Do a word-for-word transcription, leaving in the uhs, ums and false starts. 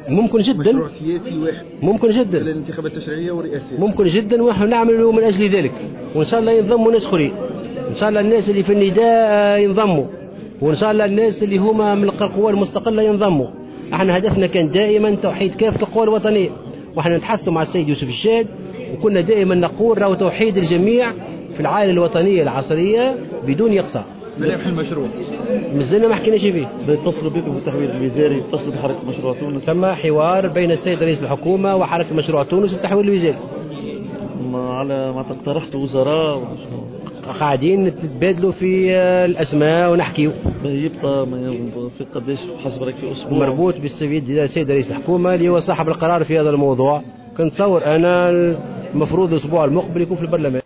ممكن جدا، مشروع سياسي واحد ممكن جدا للانتخابات التشريعيه والرئاسيه، ممكن جدا، ونحن نعمل من اجل ذلك، وان شاء الله ينضموا ناس اخرين، ان شاء الله الناس اللي في النداء ينضموا، وان شاء الله الناس اللي هما من القوى المستقله ينضموا. احنا هدفنا كان دائما توحيد كافه القوى الوطنيه، واحنا نتحدثوا مع السيد يوسف الشاد وكنا دائما نقول راهو توحيد الجميع في العائله الوطنيه العصريه بدون اقصاء. ملامح المشروع مازلنا ما حكيناش فيه. بيتصلوا بكم في التحويل الوزاري، يتصلوا بحركه مشروع تونس؟ ثم حوار بين السيد رئيس الحكومه وحركه مشروع تونس التحويل الوزاري. على ما اقترحتوا وزراء قاعدين نتبادلوا في الاسماء ونحكيوا. يبقى في قداش حسب رايك في اسبوع؟ مربوط بالسيد السيد رئيس الحكومه اللي هو صاحب القرار في هذا الموضوع. كنتصور انا المفروض الاسبوع المقبل يكون في البرلمان.